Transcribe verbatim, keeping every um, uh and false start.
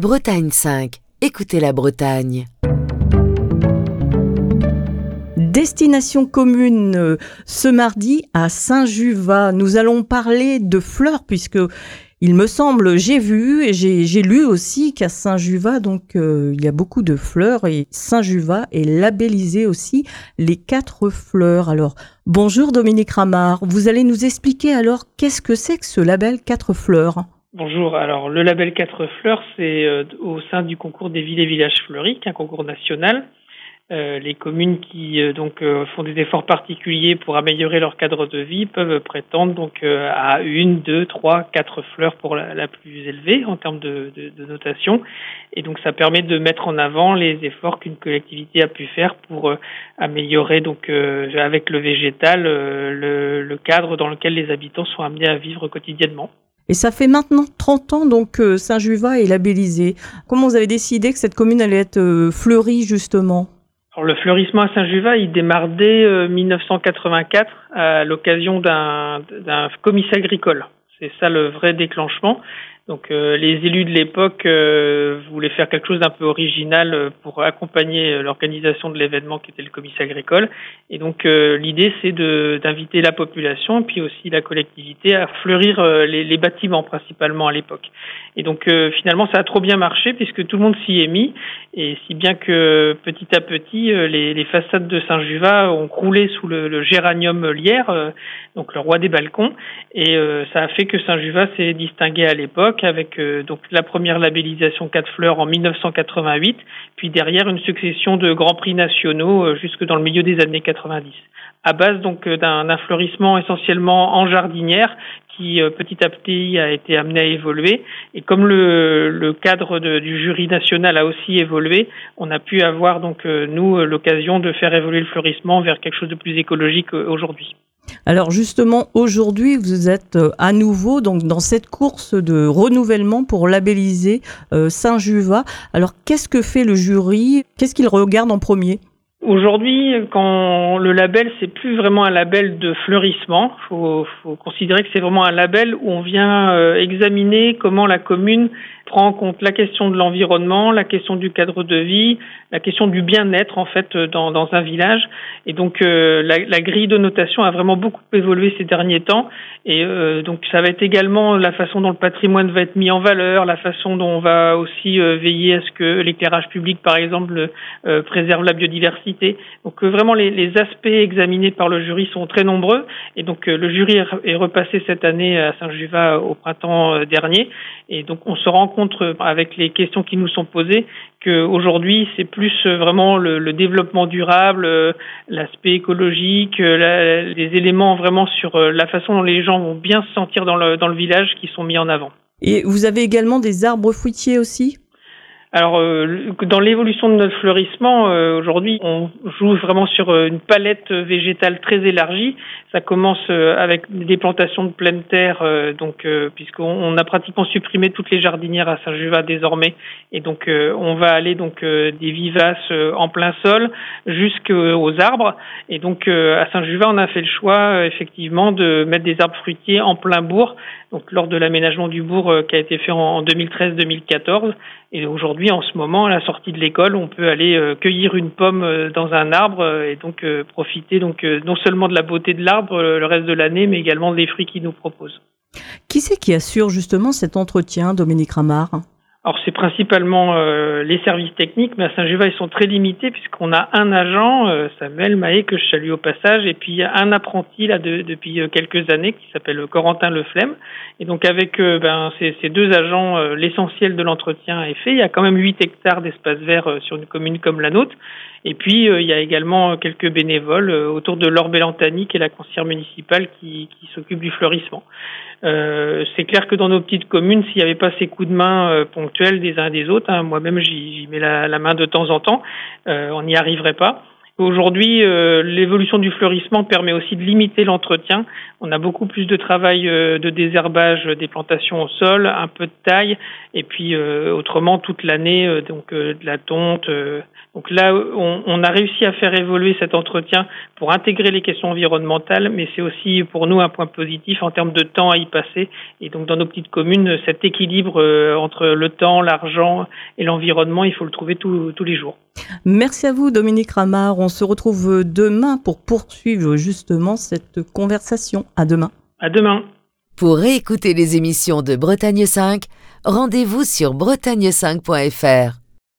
Bretagne cinq. Écoutez la Bretagne. Destination commune euh, ce mardi à Saint-Juvat. Nous allons parler de fleurs puisque il me semble, j'ai vu et j'ai, j'ai lu aussi qu'à Saint-Juvat, donc euh, il y a beaucoup de fleurs et Saint-Juvat est labellisé aussi les quatre fleurs. Alors bonjour Dominique Ramard, vous allez nous expliquer alors qu'est-ce que c'est que ce label quatre fleurs? Bonjour, alors le label quatre fleurs, c'est euh, au sein du concours des villes et villages fleuris, un concours national. Euh, les communes qui euh, donc euh, font des efforts particuliers pour améliorer leur cadre de vie peuvent prétendre donc euh, à une, deux, trois, quatre fleurs pour la, la plus élevée en termes de, de, de notation. Et donc ça permet de mettre en avant les efforts qu'une collectivité a pu faire pour euh, améliorer donc euh, avec le végétal euh, le, le cadre dans lequel les habitants sont amenés à vivre quotidiennement. Et ça fait maintenant trente ans donc que Saint-Juvat est labellisé. Comment vous avez décidé que cette commune allait être euh, fleurie justement ? Alors, le fleurissement à Saint-Juvat, il démarre dès euh, dix-neuf cent quatre-vingt-quatre à l'occasion d'un, d'un comice agricole. C'est ça le vrai déclenchement. Donc euh, les élus de l'époque euh, voulaient faire quelque chose d'un peu original euh, pour accompagner l'organisation de l'événement qui était le comice agricole. Et donc euh, l'idée c'est de d'inviter la population et puis aussi la collectivité à fleurir euh, les, les bâtiments principalement à l'époque. Et donc euh, finalement ça a trop bien marché puisque tout le monde s'y est mis et si bien que petit à petit euh, les, les façades de Saint-Juvat ont croulé sous le, le géranium lierre, euh, donc le roi des balcons, et euh, ça a fait que Saint-Juvat s'est distingué à l'époque avec euh, donc la première labellisation quatre fleurs en dix-neuf cent quatre-vingt-huit, puis derrière une succession de grands prix nationaux euh, jusque dans le milieu des années quatre-vingt-dix. À base donc euh, d'un, d'un fleurissement essentiellement en jardinière qui euh, petit à petit a été amené à évoluer. Et comme le, le cadre de, du jury national a aussi évolué, on a pu avoir donc euh, nous l'occasion de faire évoluer le fleurissement vers quelque chose de plus écologique euh, aujourd'hui. Alors justement, aujourd'hui, vous êtes à nouveau donc dans cette course de renouvellement pour labelliser euh, Saint-Juvat. Alors qu'est-ce que fait le jury ? Qu'est-ce qu'il regarde en premier ? Aujourd'hui, quand le label, c'est plus vraiment un label de fleurissement. Il faut, faut considérer que c'est vraiment un label où on vient euh, examiner comment la commune prend en compte la question de l'environnement, la question du cadre de vie, la question du bien-être en fait dans, dans un village. Et donc euh, la, la grille de notation a vraiment beaucoup évolué ces derniers temps. Et euh, donc ça va être également la façon dont le patrimoine va être mis en valeur, la façon dont on va aussi euh, veiller à ce que l'éclairage public, par exemple, euh, préserve la biodiversité. Donc euh, vraiment les, les aspects examinés par le jury sont très nombreux. Et donc euh, le jury est repassé cette année à Saint-Juvat au printemps euh, dernier. Et donc on se rend compte avec les questions qui nous sont posées qu'aujourd'hui c'est plus vraiment le, le développement durable, l'aspect écologique, la, les éléments vraiment sur la façon dont les gens vont bien se sentir dans le, dans le village qui sont mis en avant. Et vous avez également des arbres fruitiers aussi ? Alors, euh, dans l'évolution de notre fleurissement, euh, aujourd'hui, on joue vraiment sur euh, une palette végétale très élargie. Ça commence euh, avec des plantations de pleine terre, euh, donc euh, puisqu'on on a pratiquement supprimé toutes les jardinières à Saint-Juvat désormais, et donc euh, on va aller donc euh, des vivaces euh, en plein sol jusqu'aux arbres. Et donc euh, à Saint-Juvat, on a fait le choix euh, effectivement de mettre des arbres fruitiers en plein bourg. Donc lors de l'aménagement du bourg euh, qui a été fait en deux mille treize deux mille quatorze. Et aujourd'hui, en ce moment, à la sortie de l'école, on peut aller euh, cueillir une pomme euh, dans un arbre euh, et donc euh, profiter donc euh, non seulement de la beauté de l'arbre euh, le reste de l'année, mais également des fruits qu'il nous propose. Qui c'est qui assure justement cet entretien, Dominique Ramard ? Alors c'est principalement euh, les services techniques, mais à Saint-Juvat ils sont très limités puisqu'on a un agent, euh, Samuel Mahé, que je salue au passage, et puis un apprenti là de, depuis quelques années qui s'appelle Corentin Leflemme. Et donc avec euh, ben, ces, ces deux agents, euh, l'essentiel de l'entretien est fait. Il y a quand même huit hectares d'espace vert euh, sur une commune comme la nôtre. Et puis euh, il y a également quelques bénévoles euh, autour de Laure Bellantani, qui est la conseillère municipale qui, qui s'occupe du fleurissement. Euh, c'est clair que dans nos petites communes, s'il n'y avait pas ces coups de main euh, ponctuels des uns et des autres, hein, moi-même j'y, j'y mets la, la main de temps en temps, euh, on n'y arriverait pas. Aujourd'hui, euh, l'évolution du fleurissement permet aussi de limiter l'entretien. On a beaucoup plus de travail euh, de désherbage des plantations au sol, un peu de taille, et puis euh, autrement toute l'année, euh, donc euh, de la tonte. Euh, donc là, on, on a réussi à faire évoluer cet entretien pour intégrer les questions environnementales, mais c'est aussi pour nous un point positif en termes de temps à y passer. Et donc dans nos petites communes, cet équilibre euh, entre le temps, l'argent et l'environnement, il faut le trouver tout, tous les jours. Merci à vous, Dominique Ramard. On se retrouve demain pour poursuivre justement cette conversation. À demain. À demain. Pour réécouter les émissions de Bretagne cinq, rendez-vous sur bretagne cinq point f r.